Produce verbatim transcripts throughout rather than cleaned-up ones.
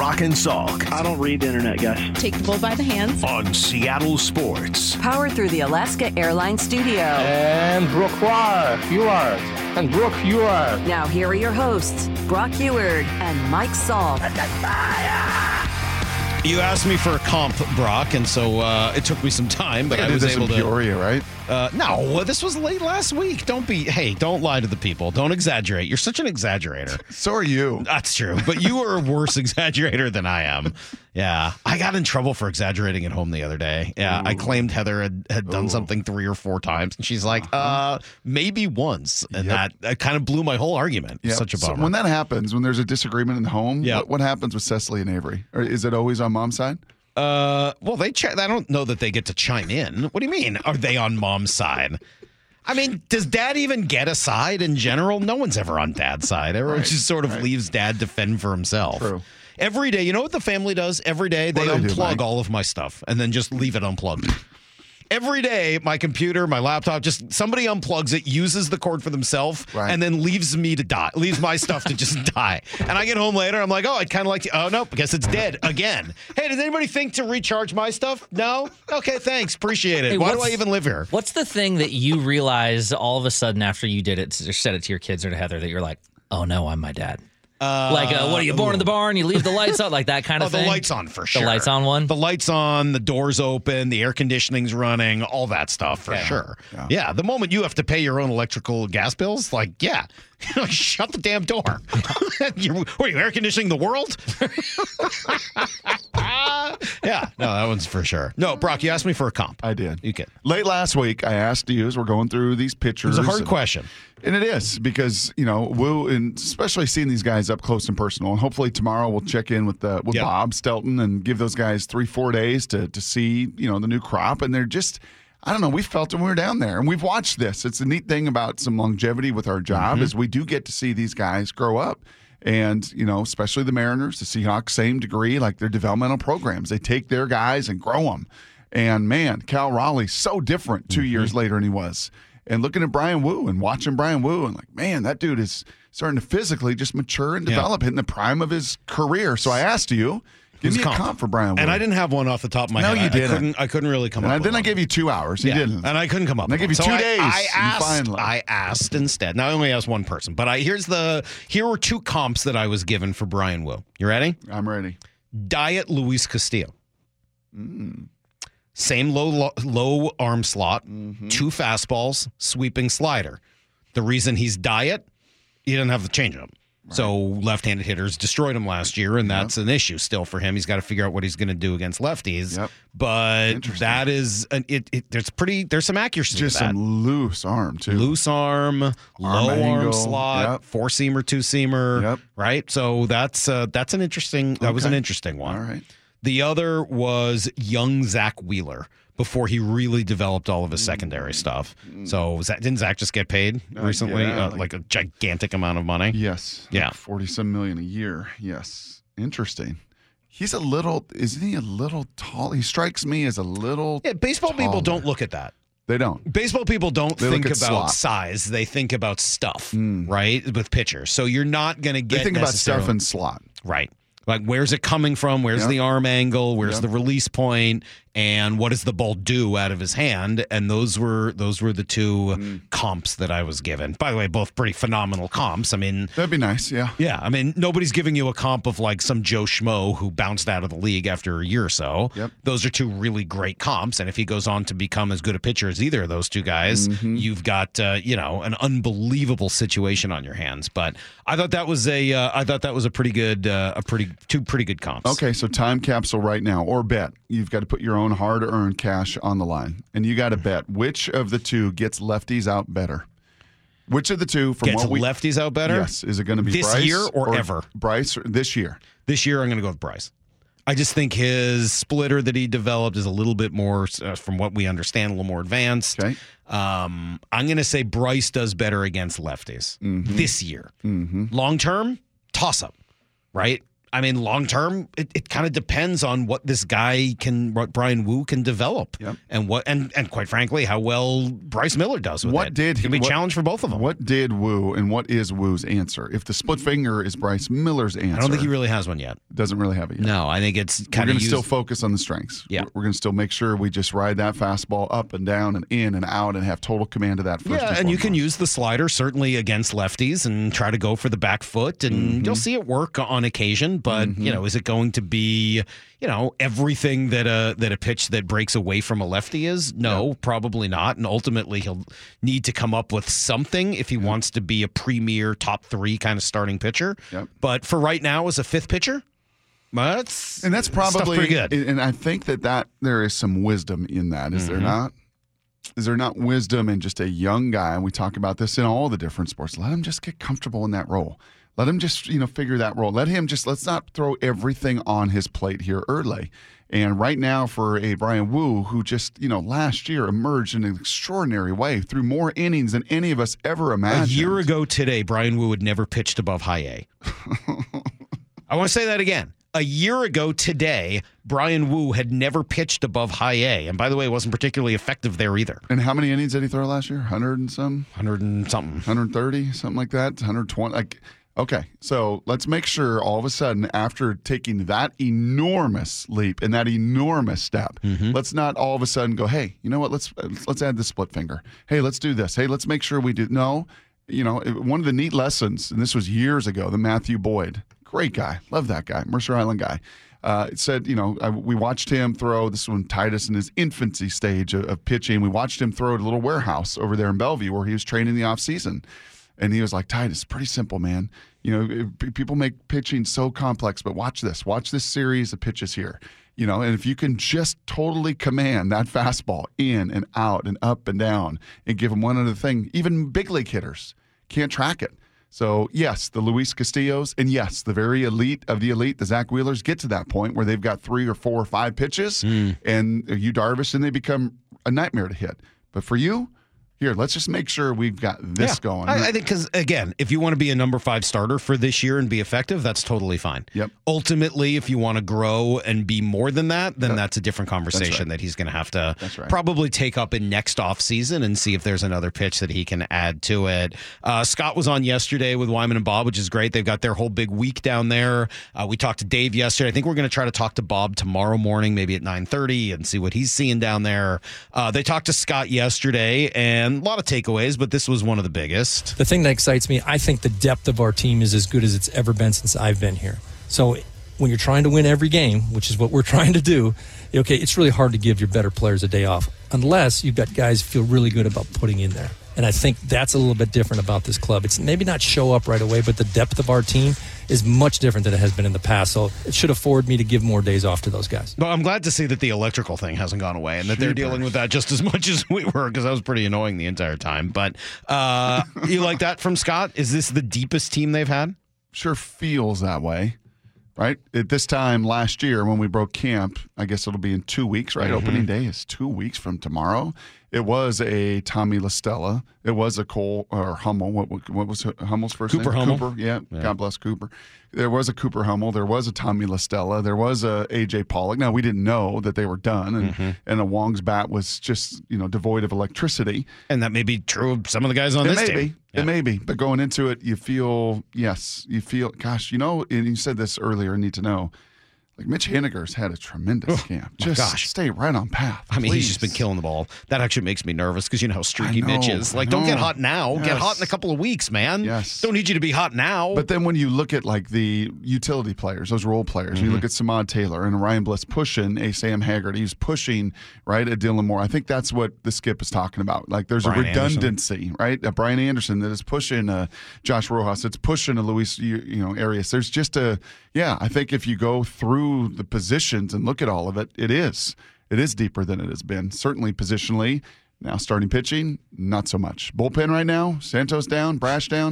Brock and Salk I don't read the internet, guys. Take the bull by the hands. on Seattle Sports. Powered through the Alaska Airlines Studio. And Brooke Ewart. And Brooke Ewart. Now here are your hosts, Brock Ewart and Mike Salk. You asked me for a comp, Brock, and so uh, it took me some time, but Yeah, I did was this able in to. Peoria, right? Uh, no, this was late last week. Don't be. Hey, don't lie to the people. Don't exaggerate. You're such an exaggerator. So are you. That's true, but you are a worse exaggerator than I am. Yeah, I got in trouble for exaggerating at home the other day. Yeah, Ooh. I claimed Heather had, had done Ooh. something three or four times, and she's like, uh, maybe once, and Yep. that, that kind of blew my whole argument. Yep. Such a bummer. So when that happens, when there's a disagreement in the home, Yep. what, what happens with Cecily and Avery? Or is it always on mom's side? Uh, well, they. Ch- I don't know that they get to chime in. What do you mean? Are they on mom's side? I mean, does dad even get a side in general? No one's ever on dad's side. Everyone Right, just sort of right. leaves dad to fend for himself. True. Every day, you know what the family does? Every day, they What do they do, unplug Mike? all of my stuff and then just leave it unplugged. Every day, my computer, my laptop, just somebody unplugs it, uses the cord for themselves, Right. and then leaves me to die, leaves my stuff to just die. And I get home later, I'm like, oh, I'd kind of like to, oh, nope, I guess it's dead again. Hey, does anybody think to recharge my stuff? No? Okay, thanks. Appreciate it. Hey, Why do what's- I even live here? What's the thing that you realize all of a sudden after you did it, or said it to your kids or to Heather, that you're like, oh no, I'm my dad? Uh, like, uh, what are you born in the barn? You leave the lights on, like that kind Oh, of the thing. lights on for sure. The lights on one. The lights on, the doors open, the air conditioning's running, all that stuff for Okay. sure. Yeah. Yeah. The moment you have to pay your own electrical gas bills, like, yeah, shut the damn door. You're, what, are you air conditioning the world? Yeah, no, that one's for sure. No, Brock, you asked me for a comp. I did. You can. Late last week, I asked you as we're going through these It pictures. was a hard and- question. And it is because, you know, Woo, and especially seeing these guys up close and personal. And hopefully tomorrow we'll check in with uh, with Yep. Bob Stelton and give those guys three, four days to to see, you know, the new crop. And they're just, I don't know, we felt them when we were down there. And we've watched this. It's a neat thing about some longevity with our job Mm-hmm. is we do get to see these guys grow up. And, you know, especially the Mariners, the Seahawks, same degree, like their developmental programs. They take their guys and grow them. And, man, Cal Raleigh's so different two Mm-hmm. years later than he was. And looking at Brian Wu and watching Brian Wu and like, man, that dude is starting to physically just mature and Yeah. develop, hitting the prime of his career. So I asked you, give Who's me a comp? comp for Brian Wu. And I didn't have one off the top of my No, head. you I- didn't. I couldn't, I couldn't really come And up I, with then I one. gave you two hours. You Yeah, didn't. and I couldn't come up. And I with gave you one. two So days. I, You I asked. finally- I asked instead. Now I only asked one person, but I here's the here were two comps that I was given for Brian Wu. You ready? I'm ready. Diet Luis Castillo. Mm. Same low low, low arm slot, Mm-hmm. two fastballs, sweeping slider. The reason he's diet, he doesn't have the changeup. So left-handed hitters destroyed him last year, and that's an issue still for him. He's got to figure out what he's going to do against lefties. Yep. But Interesting. that is an, it, it. There's pretty. There's some accuracy Just to that. some loose arm, too. Loose arm, low arm angle, slot, yep. four seamer, two seamer. Yep. Right. So that's uh, that's an interesting. That was an Okay. interesting one. All right. The other was young Zach Wheeler before he really developed all of his secondary stuff. So Zach, didn't Zach just get paid Uh, recently? yeah, uh, like- like a gigantic amount of money. Yes. Yeah. Like forty-some million a year. Yes. Interesting. He's a little, isn't he a little tall? He strikes me as a little. Yeah, baseball people taller. don't look at that. They don't. Baseball people don't They think look about at slot. size. They think about stuff, Mm. right? With pitchers. So you're not going to get They think about necessarily- stuff and slot. Right. Like, where's it coming from? Where's Yep. the arm angle? Where's Yep. the release point? And what does the ball do out of his hand? And those were those were the two Mm. comps that I was given. By the way, both pretty phenomenal comps. I mean, That'd be nice. Yeah. yeah, I mean, nobody's giving you a comp of like some Joe Schmo who bounced out of the league after a year or so. Yep. Those are two really great comps. And if he goes on to become as good a pitcher as either of those two guys, Mm-hmm. you've got uh, you know an unbelievable situation on your hands. But I thought that was a uh, I thought that was a pretty good uh, a pretty two pretty good comps. Okay, so time capsule right now, or bet. You've got to put your own hard-earned cash on the line, and you got to bet which of the two gets lefties out better. Which of the two from Gets what we lefties out better? Yes, is it going to be This Bryce year or ever? Bryce or this year. This year, I'm going to go with Bryce. I just think his splitter that he developed is a little bit more, uh, from what we understand, a little more advanced. Okay. Um, I'm going to say Bryce does better against lefties this year. Mm-hmm. Long term, toss up, right? I mean, long term, it, it kind of depends on what this guy can, what Brian Wu can develop, Yep. and what, and and quite frankly, how well Bryce Miller does with What it. did It's he- gonna be a what- challenge for both of them. What did Wu and what is Wu's answer? If the split finger is Bryce Miller's answer, I don't think he really has one yet. doesn't really have it yet. No, I think it's We're kind going of to still focus on the strengths. Yeah. We're, we're going to still make sure we just ride that fastball up and down and in and out and have total command of that first. Yeah, and you can foremost. use the slider certainly against lefties and try to go for the back foot, and Mm-hmm. you'll see it work on occasion. But you know, is it going to be you know everything that a that a pitch that breaks away from a lefty is? No, probably not. And ultimately, he'll need to come up with something if he wants to be a premier top three kind of starting pitcher. Yep. But for right now, as a fifth pitcher, that's And that's stuff's probably pretty good. And I think that, that there is some wisdom in that. Is there Mm-hmm. not? Is there not wisdom in just a young guy? And we talk about this in all the different sports. Let him just get comfortable in that role. Let him just, you know, figure that role. Let him just, let's not throw everything on his plate here early. And right now for a Brian Wu, who just, you know, last year emerged in an extraordinary way through more innings than any of us ever A imagined. year ago today, Brian Wu had never pitched above high A. I want to say that again. A year ago today, Brian Wu had never pitched above high A. And by the way, wasn't particularly effective there either. And how many innings did he throw last year? one hundred and some? one hundred and something. one hundred thirty, something like that, one hundred twenty. Like, okay, so let's make sure all of a sudden, after taking that enormous leap and that enormous step, let's not all of a sudden go, hey, you know what? Let's let's add the split finger. Hey, let's do this. Hey, let's make sure we do. No, you know, it- one of the neat lessons, and this was years ago, the Matthew Boyd, great guy, love that guy, Mercer Island guy. Uh, it said, you know, I, we watched him throw. This is when Titus in his infancy stage of, of pitching. We watched him throw at a little warehouse over there in Bellevue where he was training the off season. And he was like, Titus, pretty simple, man. You know, it- people make pitching so complex, but watch this. Watch this series of pitches here. You know, and if you can just totally command that fastball in and out and up and down and give him one other thing, even big league hitters can't track it. So, yes, the Luis Castillos, and yes, the very elite of the elite, the Zach Wheelers, get to that point where they've got three or four or five pitches, and you Darvish, and they become a nightmare to hit. But for you, here, let's just make sure we've got this Yeah. going. I, I think because, again, if you want to be a number five starter for this year and be effective, that's totally fine. Yep. Ultimately, if you want to grow and be more than that, then Yep. that's a different conversation right. that he's going to have to That's right. probably take up in next offseason and see if there's another pitch that he can add to it. Uh, Scott was on yesterday with Wyman and Bob, which is great. They've got their whole big week down there. Uh, we talked to Dave yesterday. I think we're going to try to talk to Bob tomorrow morning, maybe at nine thirty, and see what he's seeing down there. Uh, they talked to Scott yesterday, and a lot of takeaways, but this was one of the biggest. The thing that excites me, I think the depth of our team is as good as it's ever been since I've been here. So when you're trying to win every game, which is what we're trying to do, okay, it's really hard to give your better players a day off unless you've got guys who feel really good about putting in there. And I think that's a little bit different about this club. It's maybe not show up right away, but the depth of our team is much different than it has been in the past. So it should afford me to give more days off to those guys. Well, I'm glad to see that the electrical thing hasn't gone away and that they're dealing with that just as much as we were, because that was pretty annoying the entire time. But uh, you like that from Scott? Is this the deepest team they've had? Sure feels that way, right? At this time last year when we broke camp, I guess it'll be in two weeks, right? Opening day is two weeks from tomorrow. It was a Tommy LaStella. It was a Cole or Hummel. What, what was Hummel's first Cooper name? Hummel. Cooper, yeah, God bless Cooper. There was a Cooper Hummel. There was a Tommy LaStella. There was a A J Pollock. Now, we didn't know that they were done, and, Mm-hmm. and a Wong's bat was just, you know, devoid of electricity. And that may be true of some of the guys on It this may team. be. It may be. But going into it, you feel, yes, you feel, gosh, you know, and you said this earlier, need to know, like Mitch Haniger's had a tremendous camp. Just gosh. stay right on path. I mean, he's please. just been killing the ball. That actually makes me nervous because you know how streaky I know, Mitch is. Like, I don't get know. hot now. Get Yes. hot in a couple of weeks, man. Yes. Don't need you to be hot now. But then when you look at like the utility players, those role players, Mm-hmm. you look at Samad Taylor and Ryan Bliss pushing a Sam Haggard. He's pushing, right, a Dylan Moore. I think that's what the skip is talking about. Like there's Brian a redundancy, right? A Brian Anderson that is pushing a Josh Rojas. It's pushing a Luis, you, you know, Arias. There's just a, yeah, I think if you go through the positions and look at all of it, it is. It is deeper than it has been, certainly positionally. Now starting pitching, not so much. Bullpen right now, Santos down, Brash down,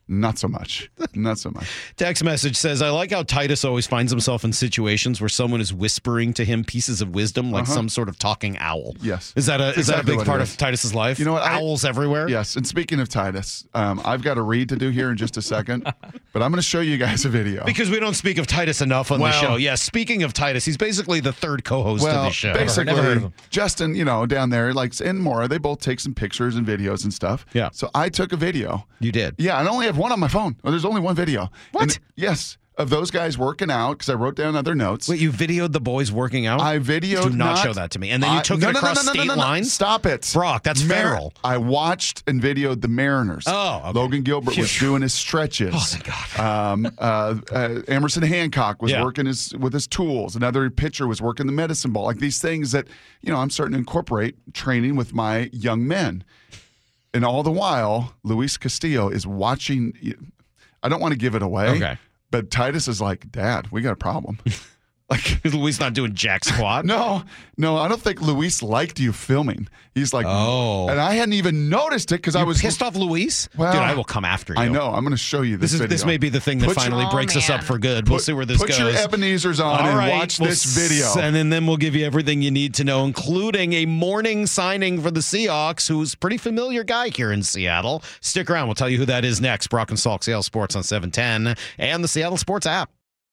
Not so much. Not so much. Text message says, I like how Titus always finds himself in situations where someone is whispering to him pieces of wisdom like Uh-huh. some sort of talking owl. Yes. Is that a That's is that a exactly big what part it of is. Titus's life? You know what? I- Owls everywhere? Yes. And speaking of Titus, um, I've got a read to do here in just a second, but I'm going to show you guys a video. Because we don't speak of Titus enough on Well- the show. Yeah, speaking of Titus, he's basically the third co-host well, of the show. basically, Never heard of him. Justin, you know, down there, like, and Maura, they both take some pictures and videos and stuff. Yeah. So I took a video. You did? Yeah, and I only have one on my phone. Well, there's only one video. What? And- yes, of those guys working out because I wrote down other notes. Wait, you videoed the boys working out? I videoed. Do not, show that to me. And then you I- took no, it no, no, across no, no, state no, no, no. lines? Stop it, Brock, that's feral. I watched and videoed the Mariners. Oh, okay. Logan Gilbert was Phew. doing his stretches. Oh, thank God. Um, uh, uh, Emerson Hancock was Yeah. working his with his tools. Another pitcher was working the medicine ball. Like these things that you know, I'm starting to incorporate training with my young men. And all the while, Luis Castillo is watching. I don't want to give it away. Okay. But Titus is like, Dad, we got a problem. Like, Luis not doing jack squat? no, no, I don't think Luis liked you filming. He's like, Oh. and I hadn't even noticed it because I You was pissed off Luis? Well, Dude, I will come after you. I know. I'm going to show you this. This is video. this may be the thing that Put your- finally Oh, breaks us man. up for good. We'll Put- see where this put goes. your Ebenezer's on All and right, watch we'll this s- video. And then, then we'll give you everything you need to know, including a morning signing for the Seahawks, who's a pretty familiar guy here in Seattle. Stick around. We'll tell you who that is next. Brock and Salk, Seattle Sports on seven ten and the Seattle Sports app.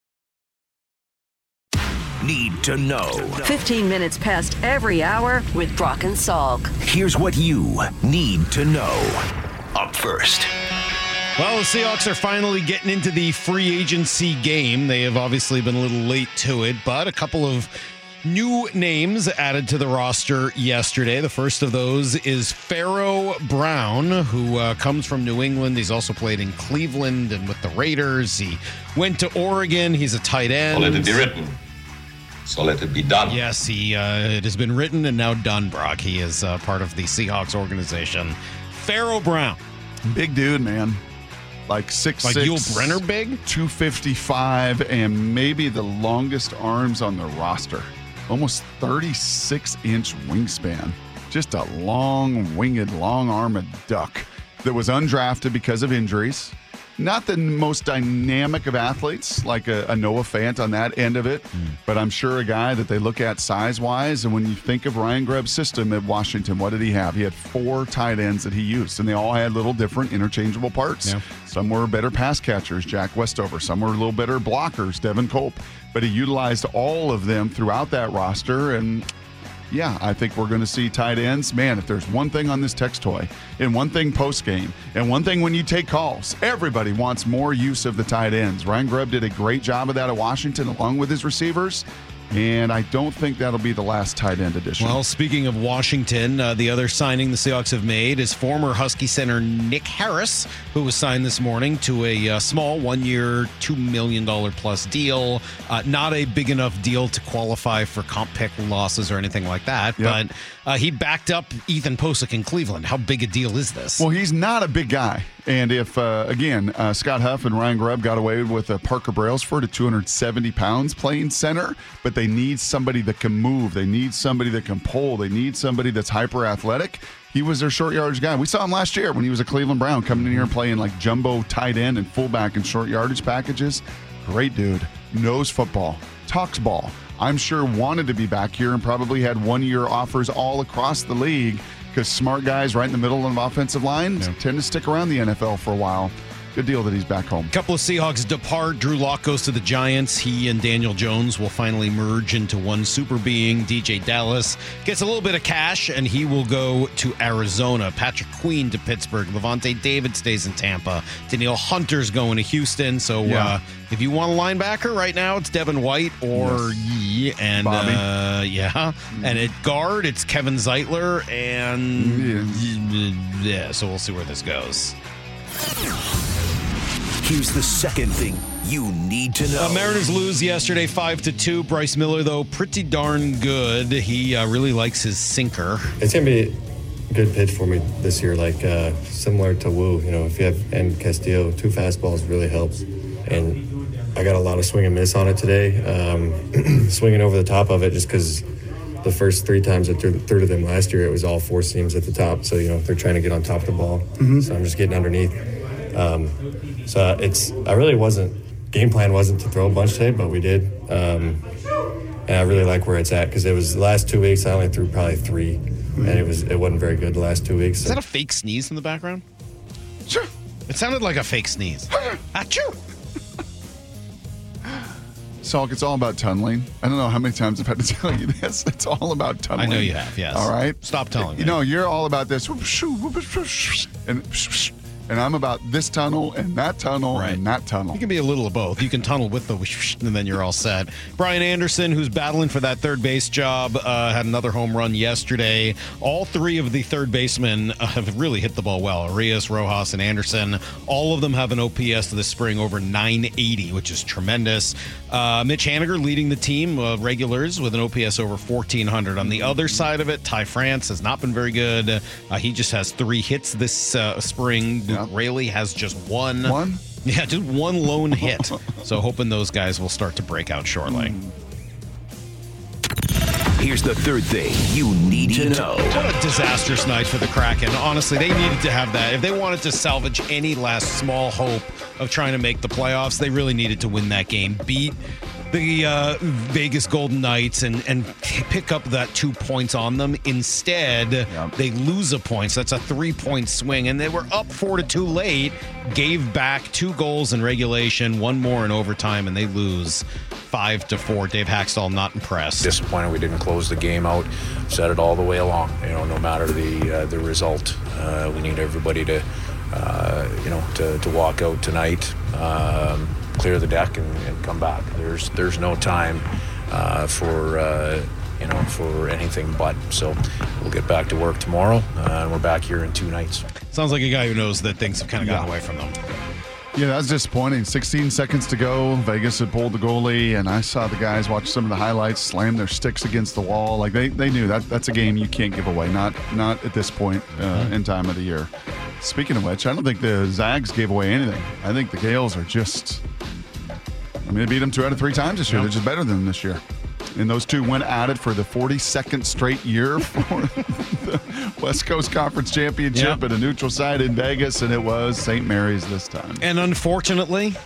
Need to know. fifteen minutes past every hour with Brock and Salk. Here's what you need to know. Up first. Well, the Seahawks are finally getting into the free agency game. They have obviously been a little late to it, but a couple of new names added to the roster yesterday. The first of those is Pharaoh Brown, who uh, comes from New England. He's also played in Cleveland and with the Raiders. He went to Oregon. He's a tight end. So let it be written. So let it be done. Yes, he uh, it has been written and now done, Brock. He is uh, part of the Seahawks organization. Pharaoh Brown. Big dude, man. Like six Like six, Yul Brenner big? two fifty-five, and maybe the longest arms on the roster. Almost thirty-six inch wingspan. Just a long winged, long armed duck that was undrafted because of injuries. Not the most dynamic of athletes, like a, a Noah Fant on that end of it, Mm. but I'm sure a guy that they look at size-wise. And when you think of Ryan Grubb's system at Washington, what did he have? He had four tight ends that he used, and they all had little different interchangeable parts. Yeah. Some were better pass catchers, Jack Westover. Some were a little better blockers, Devin Culp. But he utilized all of them throughout that roster, and yeah, I think we're going to see tight ends. Man, if there's one thing on this text toy, and one thing post game, and one thing when you take calls, everybody wants more use of the tight ends. Ryan Grubb did a great job of that at Washington, along with his receivers. And I don't think that'll be the last tight end addition. Well, speaking of Washington, uh, the other signing the Seahawks have made is former Husky center Nick Harris, who was signed this morning to a uh, small one-year, two million dollars plus deal. Uh, not a big enough deal to qualify for comp pick losses or anything like that, Yep. but uh, he backed up Ethan Posick in Cleveland. How big a deal is this? Well, he's not a big guy. And if, uh, again, uh, Scott Huff and Ryan Grubb got away with uh, Parker Brailsford at two hundred seventy pounds playing center, but they need somebody that can move. They need somebody that can pull. They need somebody that's hyper athletic. He was their short yardage guy. We saw him last year when he was a Cleveland Brown coming in here and playing like jumbo tight end and fullback and short yardage packages. Great dude. Knows football. Talks ball. I'm sure wanted to be back here and probably had one-year offers all across the league because smart guys right in the middle of an offensive line Yeah. tend to stick around the N F L for a while. Good deal that he's back home. Couple of Seahawks depart. Drew Lock goes to the Giants. He and Daniel Jones will finally merge into one super being. D J Dallas gets a little bit of cash, and he will go to Arizona. Patrick Queen to Pittsburgh. Levante David stays in Tampa. Danielle Hunter's going to Houston. So Yeah. uh, if you want a linebacker right now, it's Devin White or Yee. And Bobby. uh, yeah. And at guard, it's Kevin Zeitler. And yeah, so we'll see where this goes. Here's the second thing you need to know. Uh, Mariners lose yesterday five to two. Bryce Miller, though, pretty darn good. He uh, really likes his sinker. It's going to be a good pitch for me this year, like uh, similar to Wu. You know, if you have and Castillo, two fastballs really helps. And I got a lot of swing and miss on it today, um, swinging over the top of it just because the first three times I threw, threw to them last year, it was all four seams at the top. So, you know, they're trying to get on top of the ball. So I'm just getting underneath. Um, so it's I really wasn't game plan wasn't to throw a bunch today, but we did. Um, and I really like where it's at because it was the last two weeks I only threw probably three, and it was it wasn't very good the last two weeks. Is that a fake sneeze in the background? Sure. It sounded like a fake sneeze. Achoo! Salk, it's all about tunneling. I don't know how many times I've had to tell you this. It's all about tunneling. I know you have, yes. All right? Stop telling me. You know, you're all about this. And, and I'm about this tunnel and that tunnel Right. and that tunnel. You can be a little of both. You can tunnel with the whoosh, and then you're all set. Brian Anderson, who's battling for that third base job, uh, had another home run yesterday. All three of the third basemen uh, have really hit the ball well. Arias, Rojas, and Anderson. All of them have an O P S this spring over nine eighty, which is tremendous. Uh, Mitch Haniger leading the team, uh, regulars, with an O P S over fourteen hundred. On the other side of it, Ty France has not been very good. Uh, he just has three hits this uh, spring. Yep. Raley has just one. One? Yeah, just one lone hit. So hoping those guys will start to break out shortly. Here's the third thing you need to know. What a disastrous night for the Kraken. Honestly, they needed to have that. If they wanted to salvage any last small hope of trying to make the playoffs, they really needed to win that game. Beat the uh, Vegas Golden Knights and, and pick up that two points on them. Instead, Yep. they lose a point. So that's a three-point swing. And they were up four to two late, gave back two goals in regulation, one more in overtime, and they lose five to four. Dave Haxtell not impressed. Disappointed we didn't close the game out. Said it all the way along. You know, no matter the uh, the result, uh, we need everybody to, uh, you know, to, to walk out tonight, um, clear the deck, and, and come back. There's there's no time uh, for uh, you know for anything but. So we'll get back to work tomorrow, uh, and we're back here in two nights. Sounds like a guy who knows that things have kind of gotten away from them. Yeah, that was disappointing. sixteen seconds to go. Vegas had pulled the goalie, and I saw the guys watch some of the highlights, slam their sticks against the wall. Like they, they knew that that's a game you can't give away. Not not at this point uh, in time of the year. Speaking of which, I don't think the Zags gave away anything. I think the Gales are just. I mean, they beat them two out of three times this year. They're just better than them this year. And those two went at it for the forty-second straight year for the West Coast Conference Championship Yep. at a neutral site in Vegas, and it was Saint Mary's this time. And unfortunately,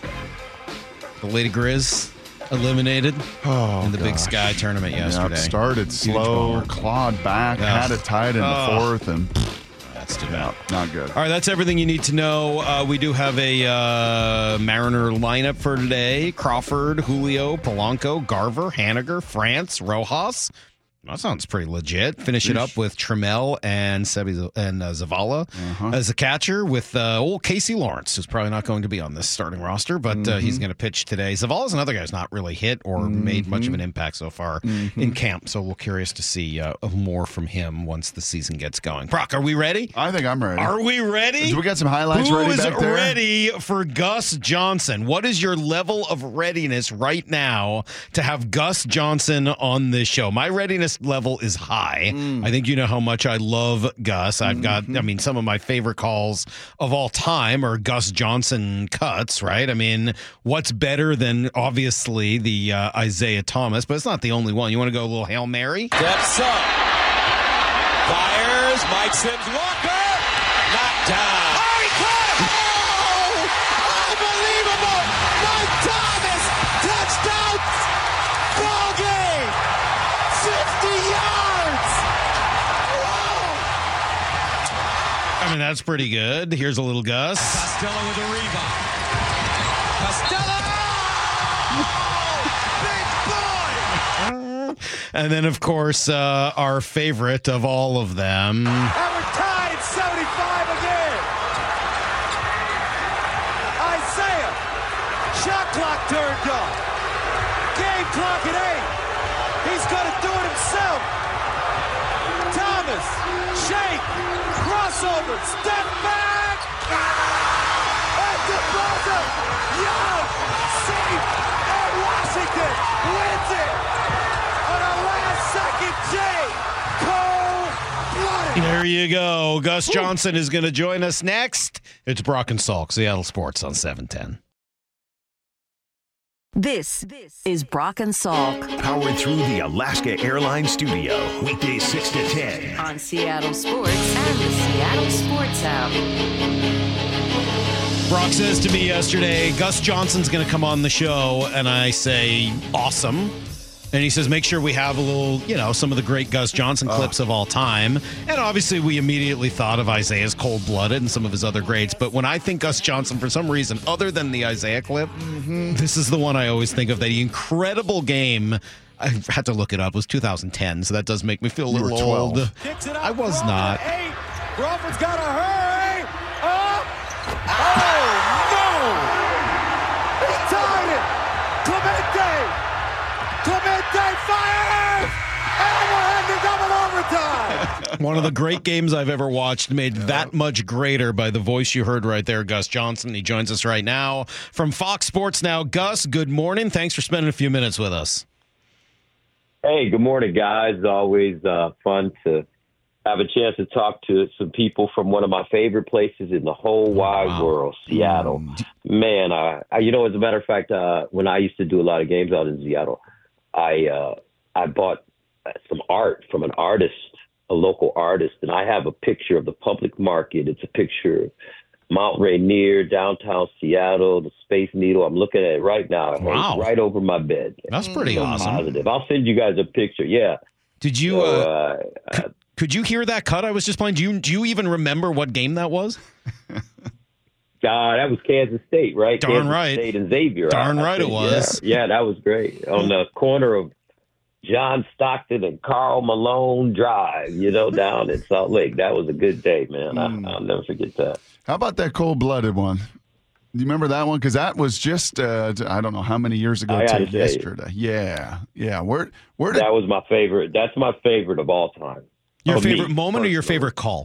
the Lady Grizz eliminated Oh, in the Big gosh. Sky tournament yesterday. Yep, started slow, bummer. clawed back, Yeah. had it tied in the Oh. fourth, and That's too bad. not good. All right, that's everything you need to know. Uh, we do have a uh, Mariner lineup for today. Crawford, Julio, Polanco, Garver, Haniger, France, Rojas. That sounds pretty legit. Finish it up with Trammell and Sebi and uh, Zavala Uh-huh. as a catcher with uh, old Casey Lawrence, who's probably not going to be on this starting roster, but uh, he's going to pitch today. Zavala's another guy who's not really hit or made much of an impact so far in camp, so we're curious to see uh, more from him once the season gets going. Brock, are we ready? I think I'm ready. Are we ready? Do we got some highlights Who ready is back there? ready for Gus Johnson? What is your level of readiness right now to have Gus Johnson on this show? My readiness level is high. I think you know how much I love Gus. I've got, I mean, some of my favorite calls of all time are Gus Johnson cuts, right? I mean, what's better than obviously the uh, Isaiah Thomas, but it's not the only one. You want to go a little Hail Mary? Steps up. Fires. Mike Sims Walker. Knocked down. Oh, he caught it. Oh! Unbelievable. Mike Thomas. Touchdown. Ball game. fifty yards. Whoa. I mean, that's pretty good. Here's a little Gus. Costello with a rebound. Costello. Big boy. And then, of course, uh, our favorite of all of them. And we're tied at seventy-five again. Isaiah. Shot clock turned off. Game clock at eight. He's going to do it himself. Thomas. Shake. Crossover. Step back. At the buzzer. Young. Safe. And Washington wins it. On a last-second J. Cold-blooded. There you go. Gus Johnson is going to join us next. It's Brock and Salk, Seattle Sports on seven ten. This is Brock and Salk Powered through the Alaska Airlines studio. Weekdays six to ten. on Seattle Sports and the Seattle Sports app. Brock says to me yesterday, Gus Johnson's going to come on the show, and I say, awesome. And he says, make sure we have a little, you know, some of the great Gus Johnson clips oh. of all time. And obviously, we immediately thought of Isaiah's Cold-Blooded and some of his other greats. But when I think Gus Johnson, for some reason, other than the Isaiah clip, mm-hmm. this is the one I always think of. That incredible game. I had to look it up. It was two thousand ten, so that does make me feel a little old. Kicks it up. I was Crawford not. Eight. Crawford's got to hurry. Up. Oh, no. He tied it. Clemente. Clemente fires. And we're heading to double overtime. One of the great games I've ever watched, made yeah. that much greater by the voice you heard right there, Gus Johnson. He joins us right now from Fox Sports Now. Gus, good morning. Thanks for spending a few minutes with us. Hey, good morning, guys. Always uh, fun to have a chance to talk to some people from one of my favorite places in the whole wide wow. world, Seattle. Mm. Man, I, I, you know, as a matter of fact, uh, when I used to do a lot of games out in Seattle, I uh, I bought some art from an artist, a local artist, and I have a picture of the public market. It's a picture of Mount Rainier, downtown Seattle, the Space Needle. I'm looking at it right now. It wow. hangs right over my bed. That's pretty so awesome. Positive. I'll send you guys a picture. Yeah. Did you? So, uh, uh, could, could you hear that cut I was just playing? Do you do you even remember what game that was? Uh, that was Kansas State, right? Darn Kansas right. State and Xavier. Darn I, I right think, it was. Yeah, yeah, that was great. On the corner of John Stockton and Carl Malone Drive, you know, down in Salt Lake. That was a good day, man. Mm. I, I'll never forget that. How about that Cold-Blooded one? Do you remember that one? Because that was just, uh, I don't know how many years ago to yesterday. You. Yeah, yeah. Where, where did... That was my favorite. That's my favorite of all time. Your of favorite me, moment personally. Or your favorite call?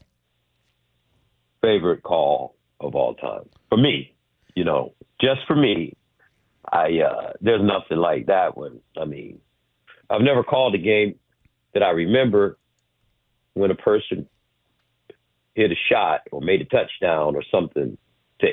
Favorite call of all time. For me, you know, just for me, I uh, there's nothing like that one. I mean, I've never called a game that I remember when a person hit a shot or made a touchdown or something to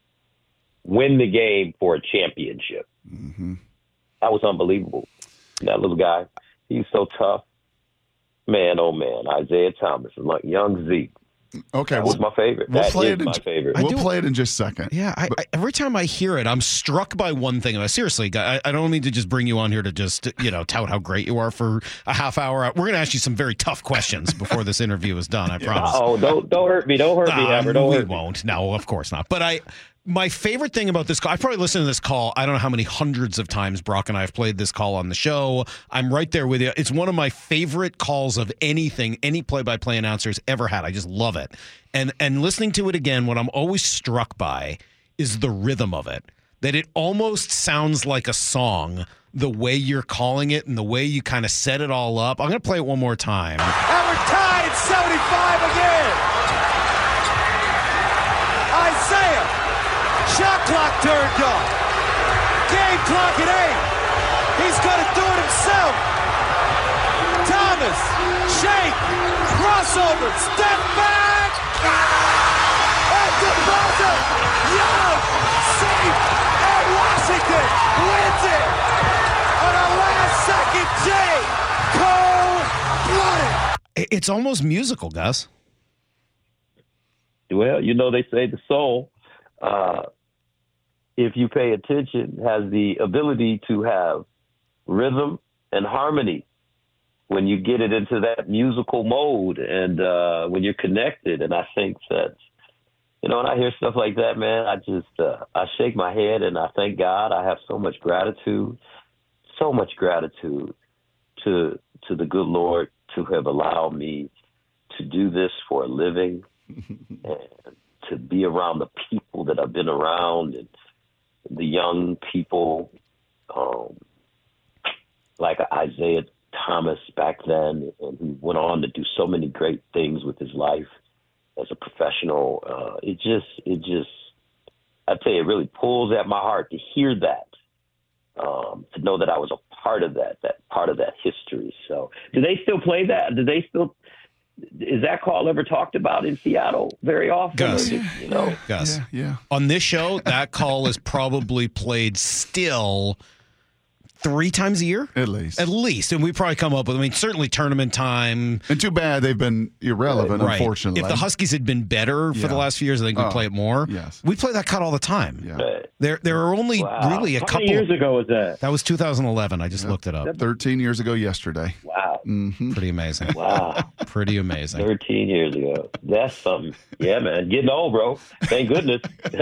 win the game for a championship. Mm-hmm. That was unbelievable. That little guy, he's so tough. Man, oh man, Isaiah Thomas, like young Zeke. Okay, that was my favorite. We'll that play is it in, my favorite. We'll play it in just a second. Yeah, I, I, every time I hear it, I'm struck by one thing. Seriously, I, I don't mean to just bring you on here to just, you know, tout how great you are for a half hour. We're going to ask you some very tough questions before this interview is done, I promise. Oh, don't don't hurt me. Don't hurt me, um, Hammer. Don't we hurt won't. me. No, of course not. But I... My favorite thing about this call, I probably listened to this call, I don't know how many hundreds of times Brock and I have played this call on the show. I'm right there with you. It's one of my favorite calls of anything, any play-by-play announcer's ever had. I just love it. And and listening to it again, what I'm always struck by is the rhythm of it. That it almost sounds like a song, the way you're calling it and the way you kind of set it all up. I'm going to play it one more time. And we're tied seventy-five again. Isaiah. Shot clock turned off. Game clock at eight. He's going to do it himself. Thomas, shake, crossover, step back. Ah! At the buzzer, Young, safe, and Washington wins it on a last-second J. Cold-blooded. It's almost musical, Gus. Well, you know, they say the soul, uh, if you pay attention, has the ability to have rhythm and harmony when you get it into that musical mode and uh, when you're connected. And I think that, you know, when I hear stuff like that, man, I just, uh, I shake my head and I thank God. I have so much gratitude, so much gratitude to, to the good Lord to have allowed me to do this for a living and to be around the people that I've been around and the young people, um, like Isaiah Thomas back then, and he went on to do so many great things with his life as a professional. Uh, it just, it just, I tell you, it really pulls at my heart to hear that, um, to know that I was a part of that, that part of that history. So, do they still play that? Do they still? Is that call ever talked about in Seattle very often? Gus, you know, Gus, yeah, yeah. On this show, that call is probably played still three times a year? At least. At least. And we probably come up with, I mean, certainly tournament time. And too bad they've been irrelevant, right. unfortunately. If the Huskies had been better for Yeah. the last few years, I think we'd Oh, play it more. yes. We play that cut all the time. Yeah. There there are only Wow. really a How couple. many years ago was that? That was two thousand eleven. I just looked it up. thirteen years ago yesterday. Wow. Mm-hmm. Pretty amazing. Wow. Pretty amazing. thirteen years ago. That's something. Yeah, man. Getting old, bro. Thank goodness.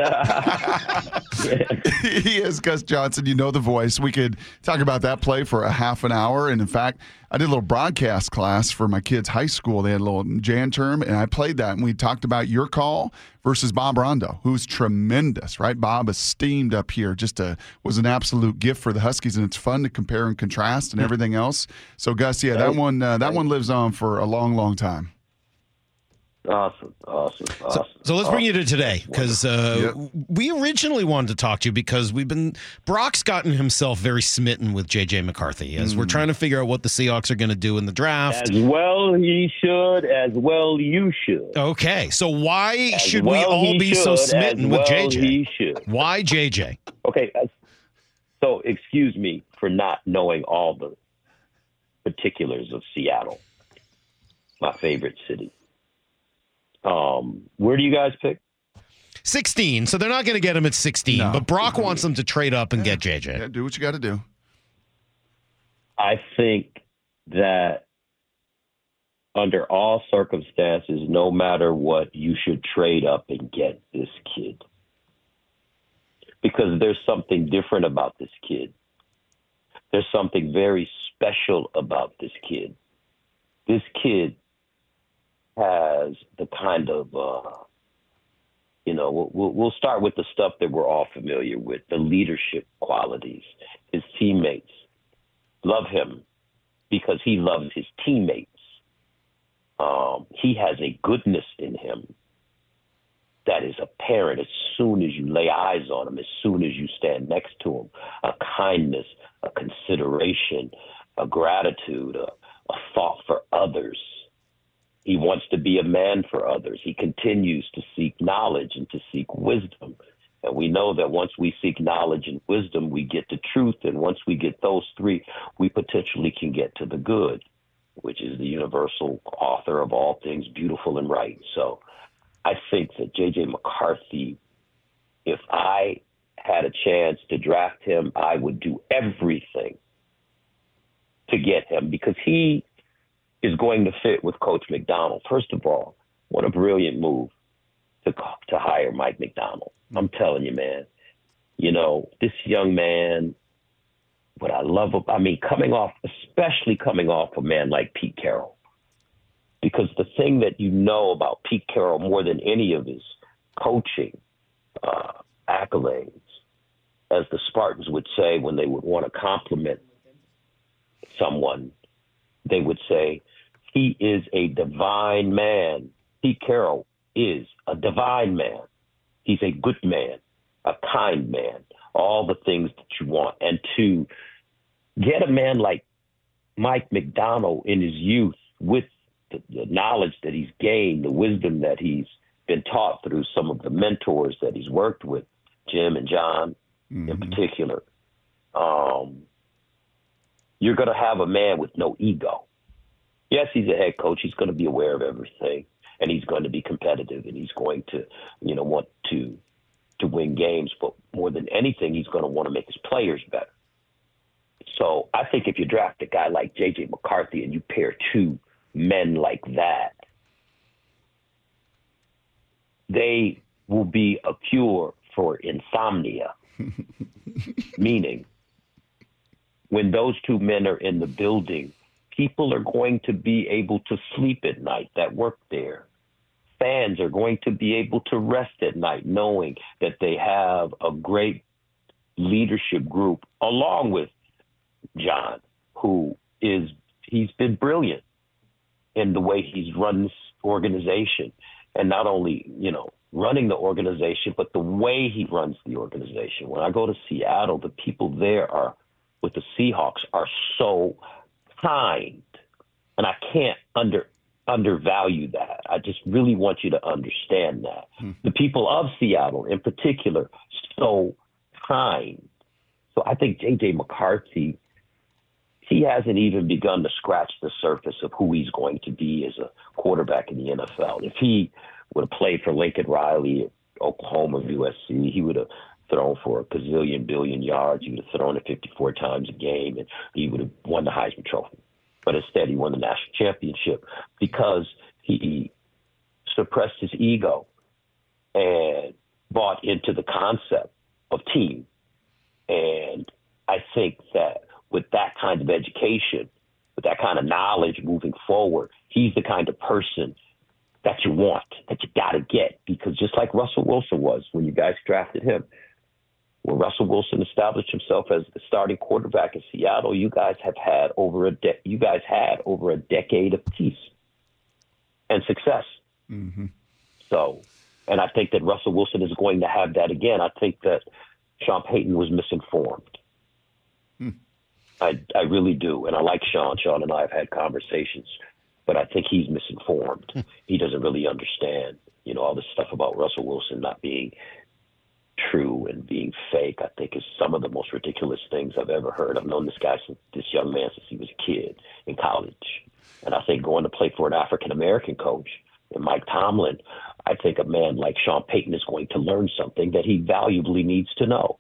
He is Gus Johnson. You know the voice. We could talk about that play for a half an hour. And in fact, I did a little broadcast class for my kids' high school. They had a little Jan term, and I played that. And we talked about your call versus Bob Rondo, who's tremendous, right? Bob esteemed up here, just a, was an absolute gift for the Huskies, and it's fun to compare and contrast and everything else. So, Gus, yeah, that one uh, that one lives on for a long, long time. Awesome, awesome, awesome. So, so let's bring you to today, because uh, Yep. we originally wanted to talk to you because we've been Brock's gotten himself very smitten with J J McCarthy as we're trying to figure out what the Seahawks are going to do in the draft. As well he should, as well you should. Okay, so why As should well we all he be so should, smitten as with well J J? he should. Why J J? Okay, as- so excuse me for not knowing all the particulars of Seattle, my favorite city. Um, where do you guys pick? sixteen, so they're not going to get him at sixteen, No. but Brock wants them to trade up and get J J. Yeah, do what you got to do. I think that under all circumstances, no matter what, you should trade up and get this kid. Because there's something different about this kid. There's something very special about this kid. This kid has the kind of, uh, you know, we'll, we'll start with the stuff that we're all familiar with, the leadership qualities. His teammates love him because he loves his teammates. Um, he has a goodness in him that is apparent as soon as you lay eyes on him, as soon as you stand next to him. A kindness, a consideration, a gratitude, a, a thought for others. He wants to be a man for others. He continues to seek knowledge and to seek wisdom. And we know that once we seek knowledge and wisdom, we get the truth. And once we get those three, we potentially can get to the good, which is the universal author of all things beautiful and right. So I think that J J McCarthy, if I had a chance to draft him, I would do everything to get him because he is going to fit with Coach McDonald. First of all, what a brilliant move to to hire Mike McDonald. I'm telling you, man. You know, this young man, what I love, I mean, coming off, especially coming off a man like Pete Carroll. Because the thing that you know about Pete Carroll more than any of his coaching uh, accolades, as the Spartans would say when they would want to compliment someone, they would say, he is a divine man. Pete Carroll is a divine man. He's a good man, a kind man, all the things that you want. And to get a man like Mike McDonald in his youth with the, the knowledge that he's gained, the wisdom that he's been taught through some of the mentors that he's worked with, Jim and John mm-hmm. in particular, um, you're going to have a man with no ego. Yes, he's a head coach. He's going to be aware of everything, and he's going to be competitive, and he's going to, you know, want to to win games. But more than anything, he's going to want to make his players better. So I think if you draft a guy like J J McCarthy and you pair two men like that, they will be a cure for insomnia, meaning when those two men are in the building, people are going to be able to sleep at night that work there. Fans are going to be able to rest at night knowing that they have a great leadership group along with John, who is, he's been brilliant in the way he's run this organization. And not only, you know, running the organization, but the way he runs the organization. When I go to Seattle, the people there are, with the Seahawks, are so kind. And I can't under undervalue that. I just really want you to understand that. Hmm. The people of Seattle in particular, so kind. So I think J J McCarthy he hasn't even begun to scratch the surface of who he's going to be as a quarterback in the N F L. If he would have played for Lincoln Riley at Oklahoma or U S C, he would have thrown for a gazillion billion yards. He would have thrown it fifty-four times a game, and he would have won the Heisman Trophy. But instead, he won the national championship because he suppressed his ego and bought into the concept of team. And I think that with that kind of education, with that kind of knowledge moving forward, he's the kind of person that you want, that you got to get. Because just like Russell Wilson was when you guys drafted him, when Russell Wilson established himself as the starting quarterback in Seattle, you guys have had over a de- you guys had over a decade of peace and success. Mm-hmm. So, and I think that Russell Wilson is going to have that again. I think that Sean Payton was misinformed. Hmm. I I really do, and I like Sean. Sean and I have had conversations, but I think he's misinformed. Hmm. He doesn't really understand, you know, all this stuff about Russell Wilson not being true and being fake. I think is some of the most ridiculous things I've ever heard. I've known this guy since this young man since he was a kid in college, and I think going to play for an African American coach and Mike Tomlin, I think a man like Sean Payton is going to learn something that he valuably needs to know.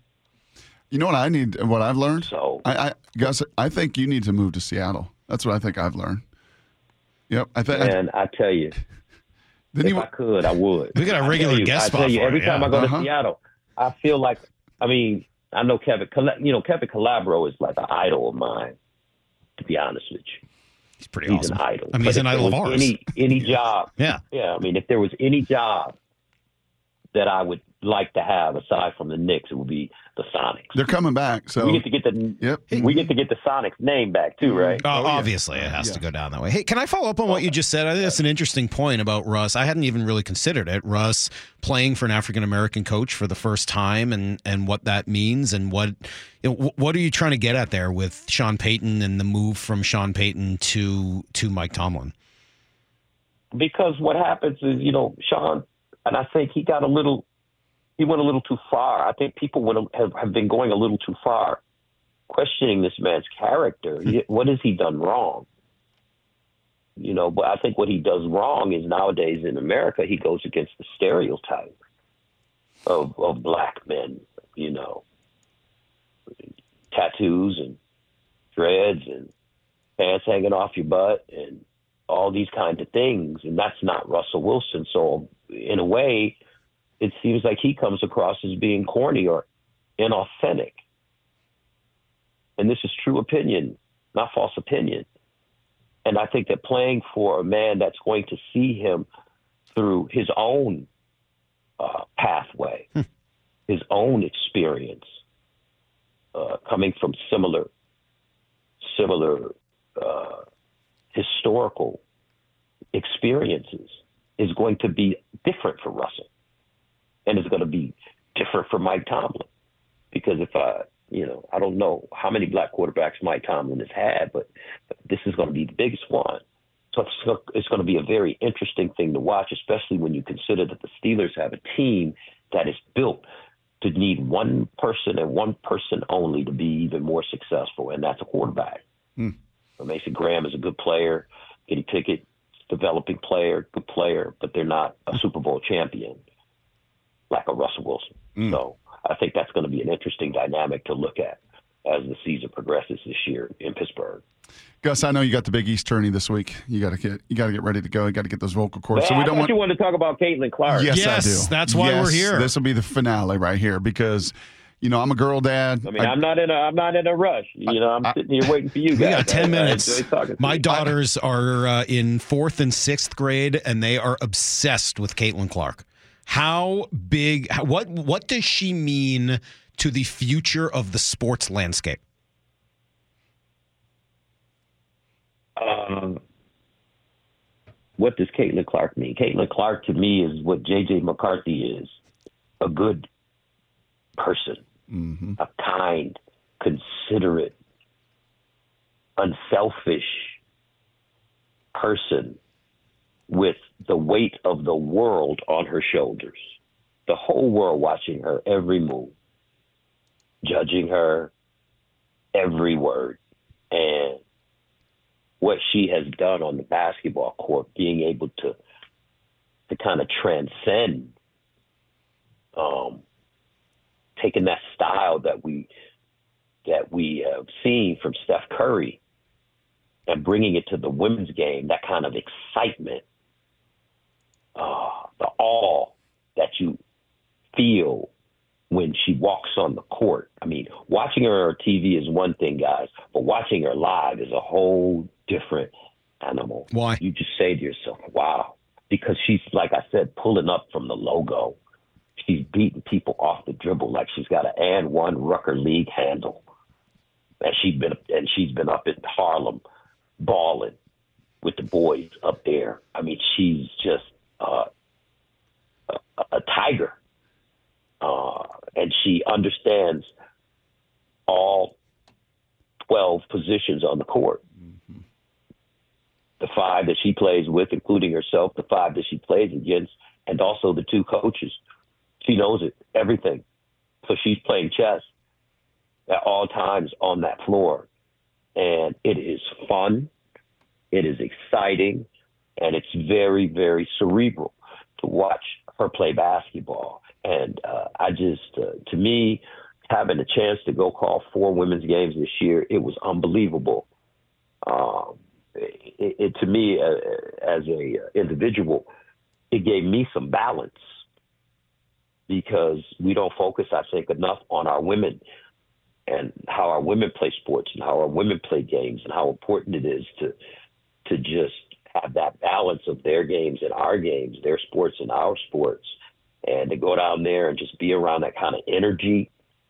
You know what I need? What I've learned? So, I, I Gus, I think you need to move to Seattle. That's what I think I've learned. Yep, I think. And I, I tell you, if you, I could, I would. We got a regular you, guest I spot tell you, for every it, time yeah. I go to Uh-huh. Seattle, I feel like. I mean, I know Kevin. You know, Kevin Calabro is like an idol of mine. To be honest with you. He's pretty he's awesome. an idol. I mean, he's But an if idol of there was ours. Any any job. Yeah. Yeah. I mean, if there was any job that I would like to have aside from the Knicks, it would be the Sonics. They're coming back, so we get to get the yep. we get to get the Sonics name back too, right? Oh, obviously, it has to go down that way. Hey, can I follow up on what you just said? I think that's an interesting point about Russ. I hadn't even really considered it. Russ playing for an African American coach for the first time, and and what that means, and what you know, what are you trying to get at there with Sean Payton and the move from Sean Payton to to Mike Tomlin? Because what happens is, you know, Sean, and I think he got a little. He went a little too far. I think people would have, have been going a little too far, questioning this man's character. What has he done wrong? You know, but I think what he does wrong is nowadays in America, he goes against the stereotype of, of black men, you know, tattoos and dreads and pants hanging off your butt and all these kinds of things. And that's not Russell Wilson. So in a way, it seems like he comes across as being corny or inauthentic. And this is true opinion, not false opinion. And I think that playing for a man that's going to see him through his own uh, pathway, hmm. his own experience, uh, coming from similar, similar uh, historical experiences, is going to be different for Russell. And it's going to be different for Mike Tomlin. Because if I, you know, I don't know how many black quarterbacks Mike Tomlin has had, but this is going to be the biggest one. So it's, it's going to be a very interesting thing to watch, especially when you consider that the Steelers have a team that is built to need one person and one person only to be even more successful, and that's a quarterback. Hmm. So Mason Graham is a good player. Kenny Pickett, developing player, good player, but they're not a Super Bowl champion like a Russell Wilson. Mm. So I think that's going to be an interesting dynamic to look at as the season progresses this year in Pittsburgh. Gus, I know you got the Big East tourney this week. You got to get you got to get ready to go. You got to get those vocal cords. Man, so we I don't thought want you wanted to talk about Caitlin Clark. Yes, yes, I do. That's why yes, we're here. This will be the finale right here because, you know, I'm a girl dad. I mean, I, I'm not in a I'm not in a rush. You know, I'm I, sitting here waiting for you guys. We got ten I, minutes. I My daughters are uh, in fourth and sixth grade, and they are obsessed with Caitlin Clark. How big? How, what what does she mean to the future of the sports landscape? Um, what does Caitlin Clark mean? Caitlin Clark to me is what J J McCarthy is, a good person, mm-hmm. a kind, considerate, unselfish person with the weight of the world on her shoulders, the whole world watching her every move, judging her every word. And what she has done on the basketball court, being able to to kind of transcend, um, taking that style that we that we have seen from Steph Curry and bringing it to the women's game, that kind of excitement, uh, the awe that you feel when she walks on the court. I mean, watching her on T V is one thing, guys, but watching her live is a whole different animal. Why? You just say to yourself, wow, because she's, like I said, pulling up from the logo. She's beating people off the dribble like she's got an and one Rucker League handle. And she's been and she's been up in Harlem balling with the boys up there. I mean, she's just uh, a, a tiger. Uh, and she understands all twelve positions on the court. Mm-hmm. The five that she plays with, including herself, the five that she plays against, and also the two coaches. She knows it, everything. So she's playing chess at all times on that floor. And it is fun. It is exciting. And it's very, very cerebral to watch her play basketball. And uh, I just, uh, to me, having a chance to go call four women's games this year, it was unbelievable. Um, it, it, to me, uh, as a individual, it gave me some balance, because we don't focus, I think, enough on our women and how our women play sports and how our women play games and how important it is to to just have that balance of their games and our games, their sports and our sports, and to go down there and just be around that kind of energy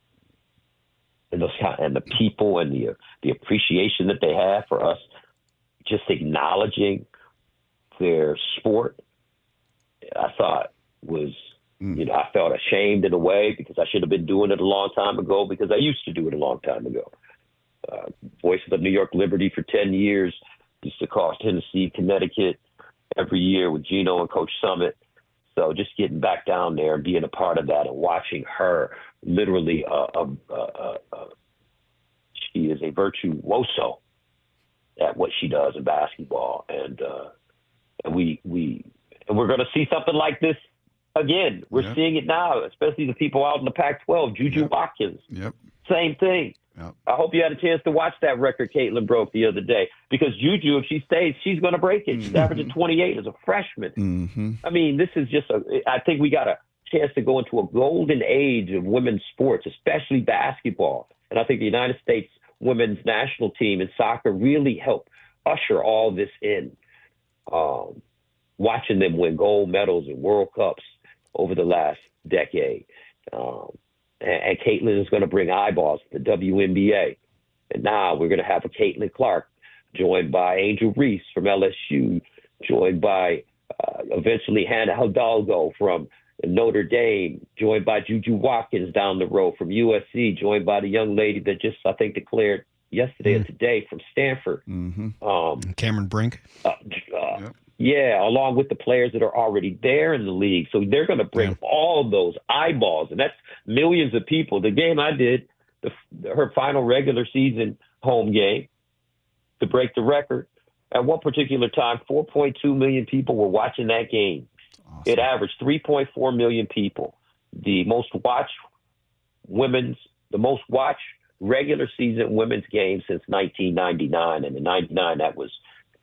and those kind, and the people and the the appreciation that they have for us, just acknowledging their sport, I thought was. You know, I felt ashamed in a way because I should have been doing it a long time ago, because I used to do it a long time ago. Uh, voice of the New York Liberty for ten years, used to call Tennessee, Connecticut every year with Gino and Coach Summit. So just getting back down there and being a part of that and watching her literally, uh, uh, uh, uh, she is a virtuoso at what she does in basketball. And, uh, and we, we, and we're going to see something like this again. We're yep. seeing it now, especially the people out in the Pac twelve. Juju yep. Watkins, yep. same thing. Yep. I hope you had a chance to watch that record Caitlin broke the other day, because Juju, if she stays, she's going to break it. Mm-hmm. She's averaging twenty-eight as a freshman. Mm-hmm. I mean, this is just a – I think we got a chance to go into a golden age of women's sports, especially basketball. And I think the United States women's national team in soccer really helped usher all this in, um, watching them win gold medals and World Cups over the last decade. Um, and, and Caitlin is going to bring eyeballs to the W N B A. And now we're going to have a Caitlin Clark joined by Angel Reese from L S U, joined by uh, eventually Hannah Hidalgo from Notre Dame, joined by Juju Watkins down the road from U S C, joined by the young lady that just, I think, declared yesterday mm. or today from Stanford. Mm-hmm. Um, Cameron Brink. Uh, uh, yep. Yeah, along with the players that are already there in the league. So they're going to bring yeah. all those eyeballs, and that's millions of people. The game I did, the, her final regular season home game, to break the record, at one particular time, four point two million people were watching that game. Awesome. It averaged three point four million people. The most watched women's, the most watched regular season women's game since nineteen ninety-nine. And in ninety-nine, that was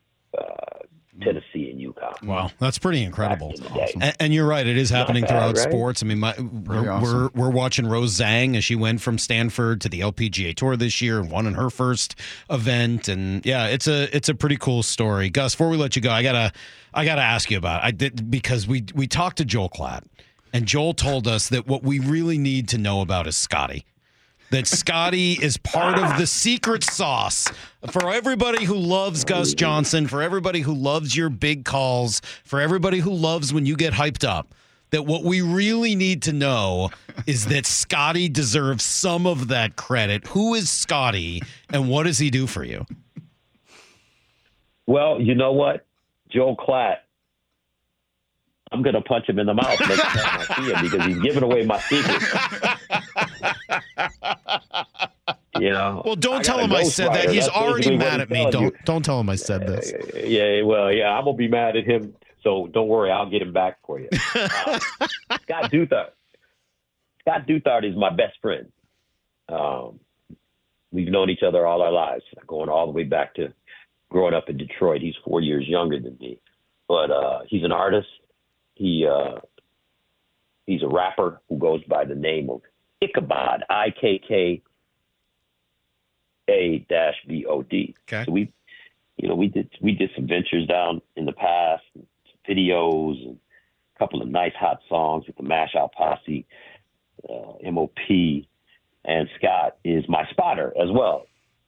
uh, Tennessee and UConn. Wow, that's pretty incredible. Awesome. And, and you're right, it is happening bad, throughout right? sports. I mean, my, we're, awesome. we're we're watching Rose Zhang as she went from Stanford to the L P G A Tour this year and won in her first event. And yeah, it's a it's a pretty cool story. Gus, before we let you go, I gotta I gotta ask you about it. I did because we we talked to Joel Klatt, and Joel told us that what we really need to know about is Scotty. That Scotty is part of the secret sauce for everybody who loves Gus Johnson, for everybody who loves your big calls, for everybody who loves when you get hyped up. That what we really need to know is that Scotty deserves some of that credit. Who is Scotty, and what does he do for you? Well, you know what? Joel Klatt, I'm going to punch him in the mouth next time I see him, because he's giving away my secret. You know. Well, don't I tell got a him I ghost said that. writer. He's That's already basically what mad I'm at me. telling Don't you. don't tell him I said this. Yeah, well, yeah, I'm gonna be mad at him. So don't worry, I'll get him back for you. Uh, Scott Duthart. Scott Duthart is my best friend. Um, we've known each other all our lives, going all the way back to growing up in Detroit. He's four years younger than me, but uh, he's an artist. He uh, he's a rapper who goes by the name of Ichabod, I K K A dash B O D. Okay. So we, you know, we did we did some ventures down in the past, videos, and a couple of nice hot songs with the Mash Out Posse, uh, M O P, and Scott is my spotter as well.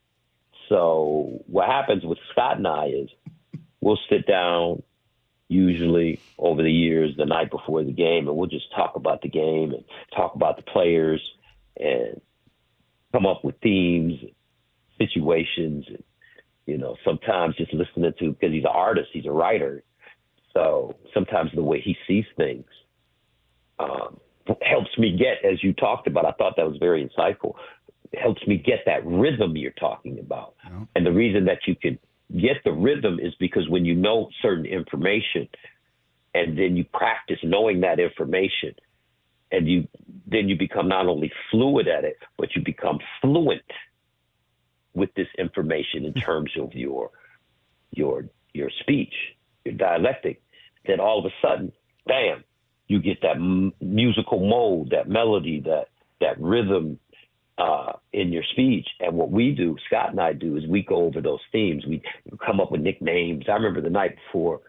So what happens with Scott and I is we'll sit down usually over the years the night before the game, and we'll just talk about the game and talk about the players and come up with themes, situations, and, you know, sometimes just listening to, because he's an artist, he's a writer. So sometimes the way he sees things um, helps me get, as you talked about, I thought that was very insightful, it helps me get that rhythm you're talking about. Yeah. And the reason that you can get the rhythm is because when you know certain information and then you practice knowing that information, and you then you become not only fluid at it, but you become fluent with this information in terms of your your your speech, your dialectic. Then all of a sudden, bam, you get that m- musical mode, that melody, that that rhythm uh, in your speech. And what we do, Scott and I do, is we go over those themes. We come up with nicknames. I remember the night before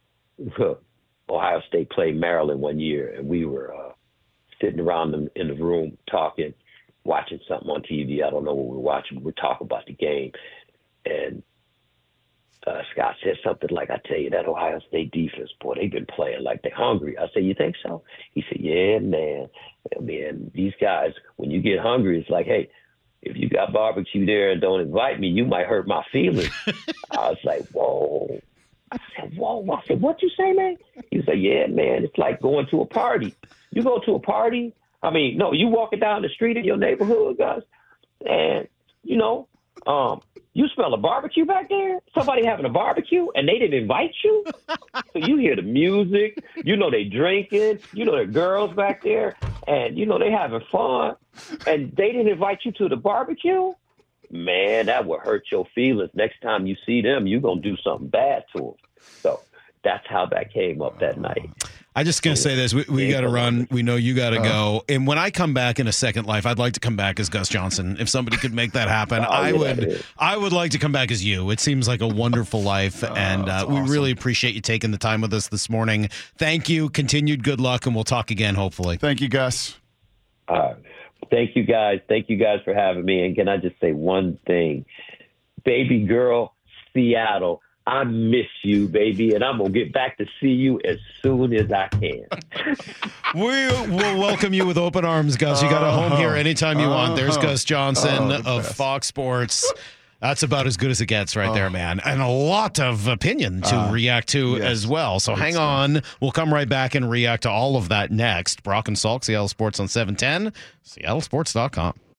Ohio State played Maryland one year, and we were uh, sitting around in, in the room talking, watching something on T V. I don't know what we were watching. We were talking about the game. And uh, Scott said something like, I tell you, that Ohio State defense, boy, they've been playing like they're hungry. I said, you think so? He said, yeah, man. I mean, these guys, when you get hungry, it's like, hey, if you got barbecue there and don't invite me, you might hurt my feelings. I was like, whoa. I said, whoa. I said, what you say, man? He was like, yeah, man, it's like going to a party. You go to a party, I mean, no, you walking down the street in your neighborhood, guys, and, you know, um, you smell a barbecue back there? Somebody having a barbecue, and they didn't invite you? So you hear the music, you know they drinking, you know there are girls back there, and, you know, they having fun, and they didn't invite you to the barbecue? Man, that would hurt your feelings. Next time you see them, you're going to do something bad to them. So that's how that came up that night. I just going to say this. We, we got to run. We know you got to go. And when I come back in a second life, I'd like to come back as Gus Johnson. If somebody could make that happen, oh, I yeah, would I would like to come back as you. It seems like a wonderful life. Oh, and uh, we awesome. really appreciate you taking the time with us this morning. Thank you. Continued good luck, and we'll talk again, hopefully. Thank you, Gus. Uh, thank you, guys. Thank you, guys, for having me. And can I just say one thing? Baby girl, Seattle, I miss you, baby, and I'm going to get back to see you as soon as I can. We will welcome you with open arms, Gus. You got a home here anytime you want. There's Gus Johnson oh, of best. Fox Sports. That's about as good as it gets right oh. there, man. And a lot of opinion to uh, react to yes. as well. So hang on. We'll come right back and react to all of that next. Brock and Salk, Seattle Sports on seven ten, seattle sports dot com.